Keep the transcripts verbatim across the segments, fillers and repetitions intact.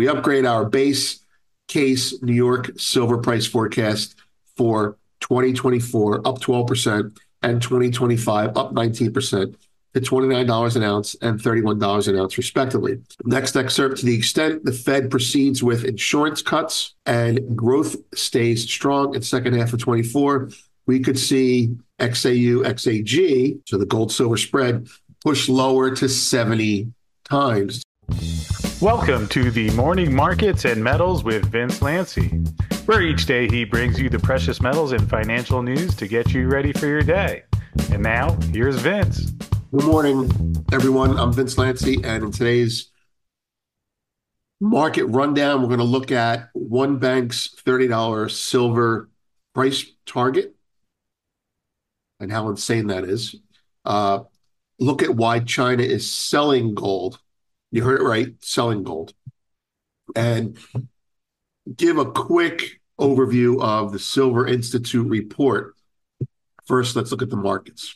We upgrade our base case New York silver price forecast for twenty twenty-four up twelve percent and twenty twenty-five up nineteen percent to twenty-nine dollars an ounce and thirty-one dollars an ounce, respectively. Next excerpt: to the extent the Fed proceeds with insurance cuts and growth stays strong in second half of twenty-four, we could see X A U, X A G, so the gold-silver spread, push lower to seventy times. Welcome to the Morning Markets and Metals with Vince Lanci, where each day he brings you the precious metals and financial news to get you ready for your day. And now, here's Vince. Good morning, everyone. I'm Vince Lanci, and in today's market rundown, we're going to look at one bank's thirty dollars silver price target and how insane that is. Uh, look at why China is selling gold. You heard it right, selling gold. And give a quick overview of the Silver Institute report. First, let's look at the markets.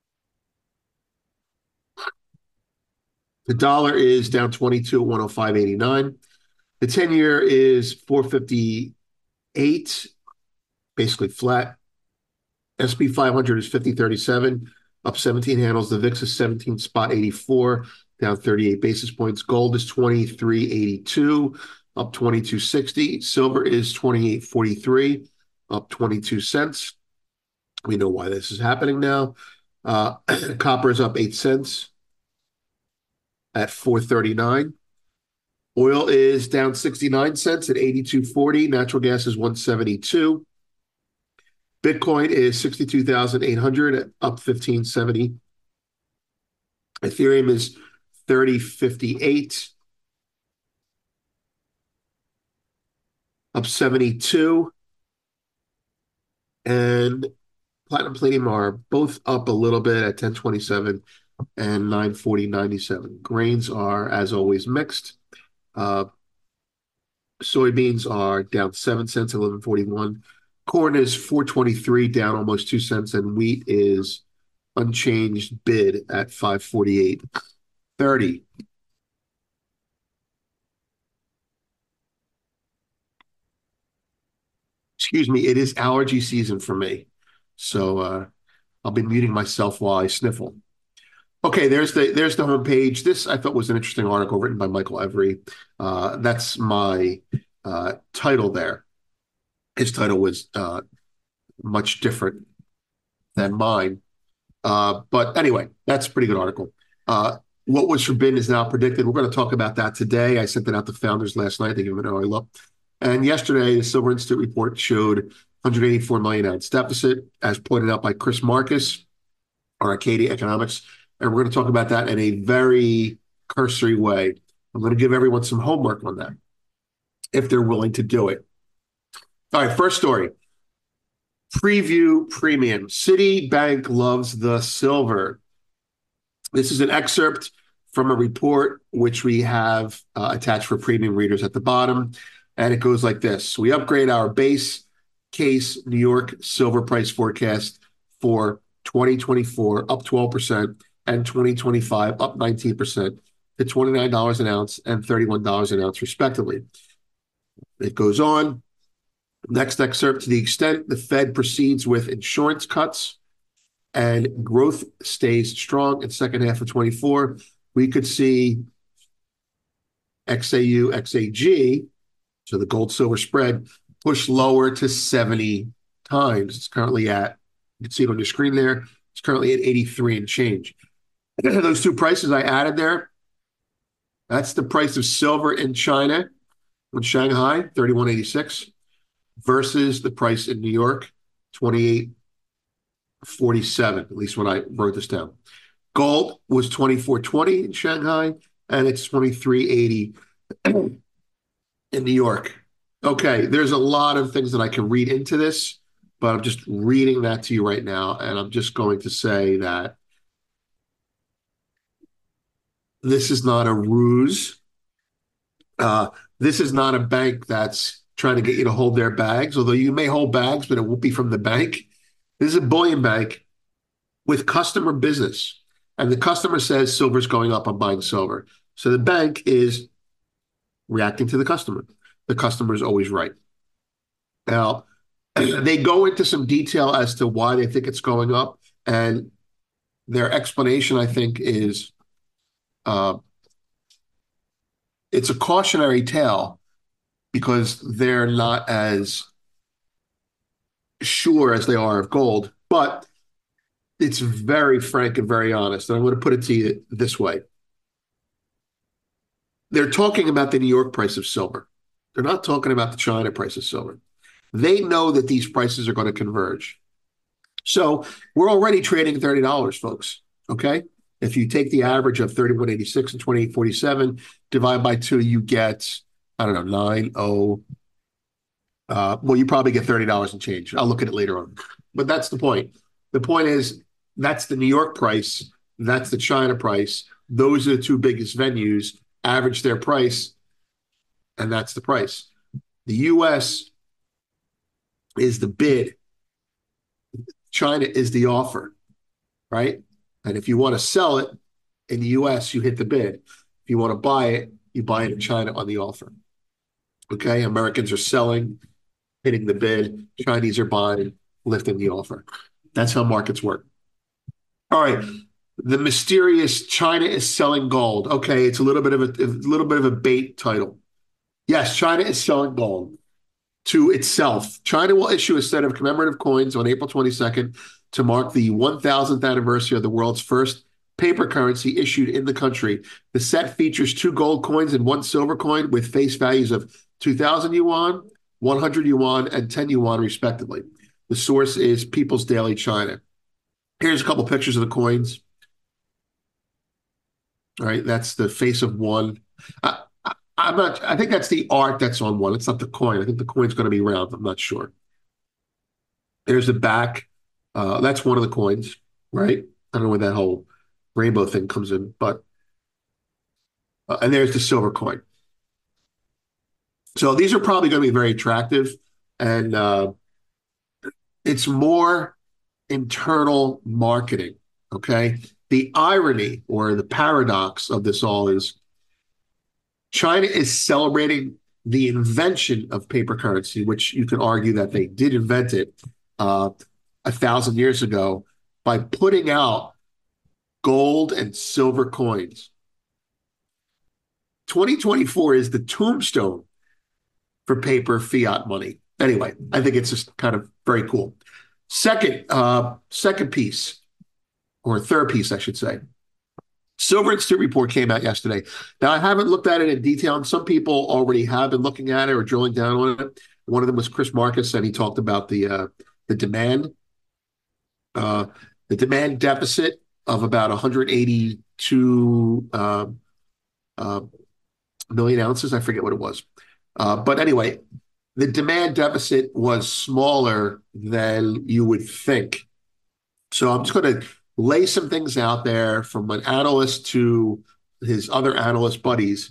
The dollar is down twenty-two at one oh five eighty-nine. The ten-year is four fifty-eight, basically flat. S and P five hundred is fifty thirty-seven, up seventeen handles. The V I X is seventeen spot eighty-four, down thirty-eight basis points. Gold is twenty-three eighty-two, up twenty-two sixty. Silver is twenty-eight forty-three, up twenty-two cents. We know why this is happening now. Uh, copper is up eight cents at four thirty-nine. Oil is down sixty-nine cents at eighty-two forty. Natural gas is one seventy-two. Bitcoin is sixty-two thousand eight hundred, up fifteen seventy. Ethereum is thirty fifty-eight, up seventy-two. And platinum, palladium are both up a little bit at ten twenty-seven and nine forty ninety-seven. Grains are, as always, mixed. Uh, soybeans are down seven cents, eleven forty-one. Corn is four twenty-three, down almost two cents, and wheat is unchanged bid at five forty-eight thirty. Excuse me, it is allergy season for me, so uh, I'll be muting myself while I sniffle. Okay, there's the there's the homepage. This I thought was an interesting article written by Michael Every. Uh, that's my uh, title there. His title was uh, much different than mine. Uh, but anyway, that's a pretty good article. Uh, what was forbidden is now predicted. We're going to talk about that today. I sent it out to founders last night. They gave it an early look. And yesterday, the Silver Institute report showed one hundred eighty-four million ounce deficit, as pointed out by Chris Marcus on Arcadia Economics. And we're going to talk about that in a very cursory way. I'm going to give everyone some homework on that, if they're willing to do it. All right, first story. Preview premium. Citibank loves the silver. This is an excerpt from a report which we have uh, attached for premium readers at the bottom. And it goes like this. We upgrade our base case New York silver price forecast for twenty twenty-four up twelve percent and twenty twenty-five up nineteen percent to twenty-nine dollars an ounce and thirty-one dollars an ounce, respectively. It goes on. Next excerpt: to the extent the Fed proceeds with insurance cuts and growth stays strong in second half of twenty-four, we could see X A U, X A G, so the gold-silver spread, push lower to seventy times. It's currently at, you can see it on your screen there, it's currently at eighty-three and change. Those two prices I added there, that's the price of silver in China, in Shanghai, thirty-one eighty-six. Versus the price in New York, twenty-eight forty-seven, at least when I wrote this down. Gold was twenty-four twenty in Shanghai, and it's twenty-three eighty in New York. Okay, there's a lot of things that I can read into this, but I'm just reading that to you right now, and I'm just going to say that this is not a ruse. Uh, this is not a bank that's trying to get you to hold their bags, although you may hold bags, but it won't be from the bank. This is a bullion bank with customer business. And the customer says silver's going up, I'm buying silver. So the bank is reacting to the customer. The customer is always right. Now, they go into some detail as to why they think it's going up, and their explanation, I think, is uh, it's a cautionary tale because they're not as sure as they are of gold, but it's very frank and very honest. And I'm going to put it to you this way. They're talking about the New York price of silver. They're not talking about the China price of silver. They know that these prices are going to converge. So we're already trading thirty dollars, folks, okay? If you take the average of thirty-one eighty-six and twenty-eight forty-seven, divide by two, you get, I don't know, nine oh. Uh, well, you probably get thirty dollars and change. I'll look at it later on. But that's the point. The point is that's the New York price. That's the China price. Those are the two biggest venues. Average their price, and that's the price. The U S is the bid. China is the offer, right? And if you want to sell it in the U S, you hit the bid. If you want to buy it, you buy it in China on the offer. Okay? Americans are selling, hitting the bid. Chinese are buying, lifting the offer. That's how markets work. All right. The mysterious China is selling gold. Okay, it's a little bit of a, a little bit of a bait title. Yes, China is selling gold to itself. China will issue a set of commemorative coins on April twenty-second to mark the one thousandth anniversary of the world's first paper currency issued in the country. The set features two gold coins and one silver coin with face values of two thousand yuan, one hundred yuan, and ten yuan, respectively. The source is People's Daily China. Here's a couple pictures of the coins. All right, that's the face of one. I, I, I'm not. I think that's the art that's on one. It's not the coin. I think the coin's going to be round. I'm not sure. There's the back. Uh, that's one of the coins, right? I don't know where that whole rainbow thing comes in, but uh, and there's the silver coin. So these are probably going to be very attractive, and uh, it's more internal marketing. Okay. The irony or the paradox of this all is China is celebrating the invention of paper currency, which you can argue that they did invent it uh, a thousand years ago by putting out gold and silver coins. twenty twenty-four is the tombstone for paper fiat money. Anyway, I think it's just kind of very cool. Second, uh, second piece. Or third piece, I should say. Silver Institute report came out yesterday. Now, I haven't looked at it in detail, and some people already have been looking at it or drilling down on it. One of them was Chris Marcus, and he talked about the uh, the demand, uh, the demand deficit of about one hundred eighty-two uh, uh, million ounces. I forget what it was, uh, but anyway, the demand deficit was smaller than you would think. So I'm just going to lay some things out there from an analyst to his other analyst buddies.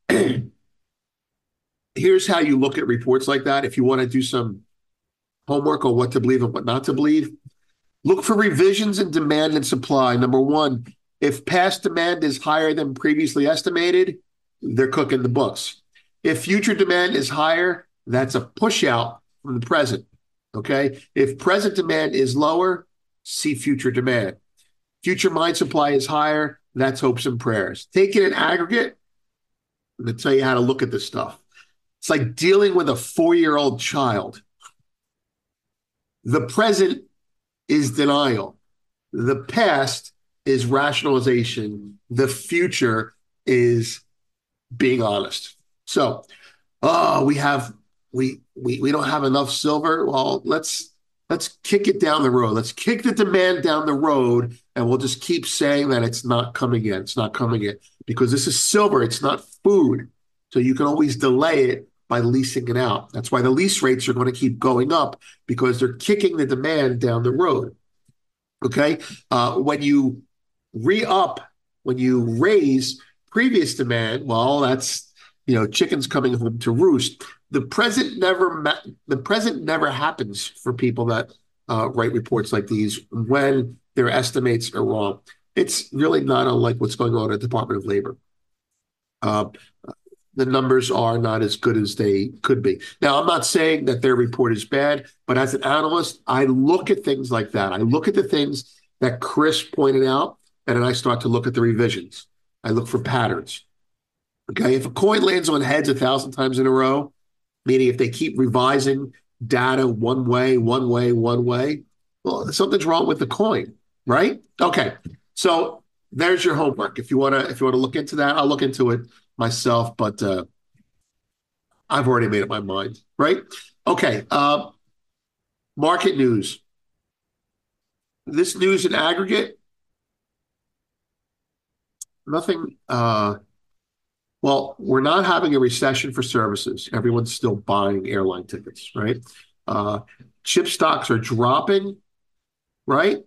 Here's how you look at reports like that. If you want to do some homework on what to believe and what not to believe, look for revisions in demand and supply. Number one, if past demand is higher than previously estimated, they're cooking the books. If future demand is higher, that's a push out from the present. Okay. If present demand is lower, see future demand. Future mine supply is higher. That's hopes and prayers. Take it in aggregate. I'm going to tell you how to look at this stuff. It's like dealing with a four-year-old child. The present is denial. The past is rationalization. The future is being honest. So, oh, we have we we we don't have enough silver. Well, let's let's kick it down the road. Let's kick the demand down the road, and we'll just keep saying that it's not coming in. It's not coming in because this is silver. It's not food. So you can always delay it by leasing it out. That's why the lease rates are going to keep going up because they're kicking the demand down the road. Okay. Uh, when you re-up, when you raise previous demand, well, that's, you know, chickens coming home to roost. The present never ma- the present never happens for people that uh, write reports like these when their estimates are wrong. It's really not unlike what's going on at the Department of Labor. Uh, the numbers are not as good as they could be. Now, I'm not saying that their report is bad, but as an analyst, I look at things like that. I look at the things that Chris pointed out, and then I start to look at the revisions. I look for patterns. Okay, if a coin lands on heads a thousand times in a row, meaning if they keep revising data one way, one way, one way, well, something's wrong with the coin, right? Okay, so there's your homework. If you wanna, if you wanna look into that, I'll look into it myself, but uh, I've already made up my mind, right? Okay, uh, market news. This news in aggregate, nothing. Uh, Well, we're not having a recession for services. Everyone's still buying airline tickets, right? Uh, chip stocks are dropping, right?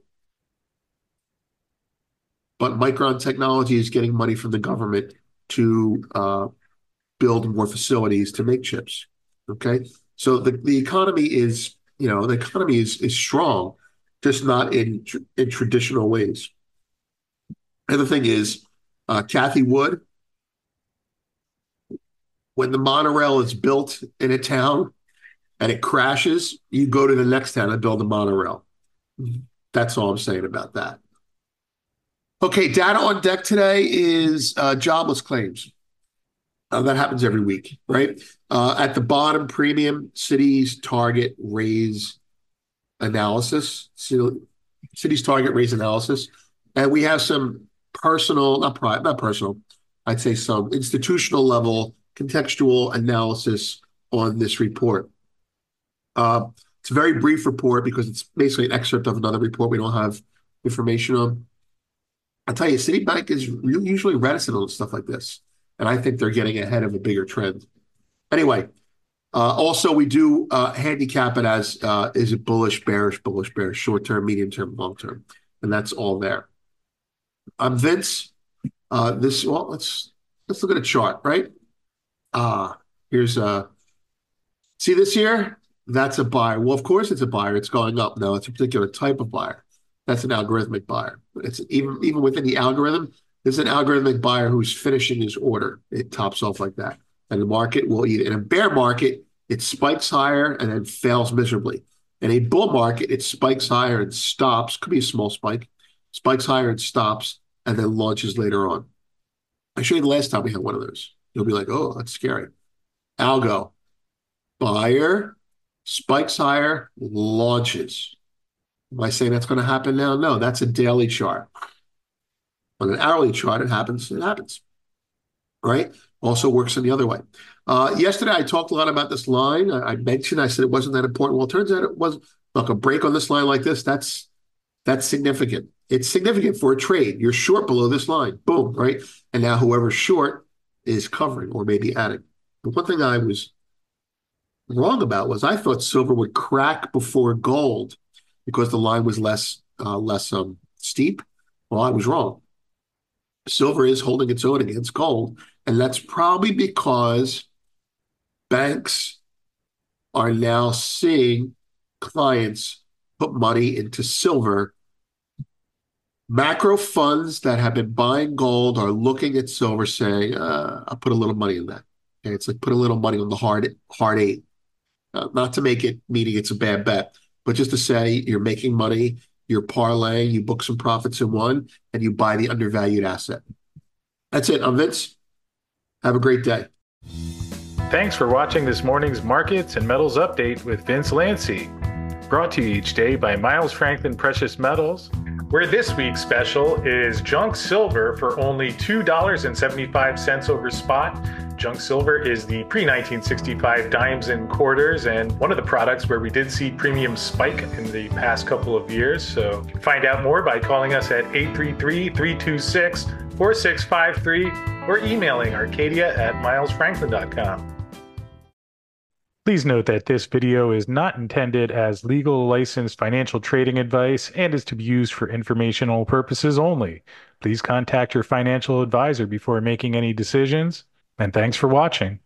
But Micron Technology is getting money from the government to uh, build more facilities to make chips. Okay, so the, the economy is, you know, the economy is is strong, just not in in traditional ways. And the thing is, uh, Cathie Wood, when the monorail is built in a town and it crashes, you go to the next town and build a monorail. That's all I'm saying about that. Okay, data on deck today is uh, jobless claims. Uh, that happens every week, right? Uh, at the bottom, premium, cities, target, raise analysis. Cities, target, raise analysis. And we have some personal, not private, not personal, I'd say some institutional level contextual analysis on this report. Uh, it's a very brief report because it's basically an excerpt of another report we don't have information on. I'll tell you, Citibank is usually reticent on stuff like this, and I think they're getting ahead of a bigger trend. Anyway, uh, also we do uh, handicap it as uh, is it bullish, bearish, bullish, bearish, short term, medium term, long term, and that's all there. I'm Vince. Uh, this well, let's let's look at a chart, right? Ah, here's a, see this here? That's a buyer. Well, of course it's a buyer. It's going up. No, it's a particular type of buyer. That's an algorithmic buyer. It's even, even within the algorithm, there's an algorithmic buyer who's finishing his order. It tops off like that. And the market will either, in a bear market, it spikes higher and then fails miserably. In a bull market, it spikes higher and stops, could be a small spike, spikes higher and stops, and then launches later on. I showed you the last time we had one of those. You'll be like, oh, that's scary. Algo, buyer, spikes higher, launches. Am I saying that's going to happen now? No, that's a daily chart. On an hourly chart, it happens, it happens, right? Also works in the other way. Uh, yesterday, I talked a lot about this line. I, I mentioned, I said it wasn't that important. Well, it turns out it was. Look, a break on this line like this, that's that's significant. It's significant for a trade. You're short below this line. Boom, right? And now whoever's short is covering or maybe adding. But one thing I was wrong about was I thought silver would crack before gold because the line was less uh, less um, steep. Well, I was wrong. Silver is holding its own against gold, and that's probably because banks are now seeing clients put money into silver. Macro funds that have been buying gold are looking at silver saying, uh, I'll put a little money in that. Okay, it's like put a little money on the hard, hard eight. Uh, not to make it meaning it's a bad bet, but just to say you're making money, you're parlaying, you book some profits in one, and you buy the undervalued asset. That's it. I'm Vince. Have a great day. Thanks for watching this morning's Markets and Metals Update with Vince Lanci. Brought to you each day by Miles Franklin Precious Metals, where this week's special is junk silver for only two dollars and seventy-five cents over spot. Junk silver is the pre nineteen sixty-five dimes and quarters, and one of the products where we did see premium spike in the past couple of years. So you can find out more by calling us at eight three three, three two six, four six five three or emailing arcadia at miles franklin dot com. Please note that this video is not intended as legal licensed financial trading advice and is to be used for informational purposes only. Please contact your financial advisor before making any decisions, and thanks for watching.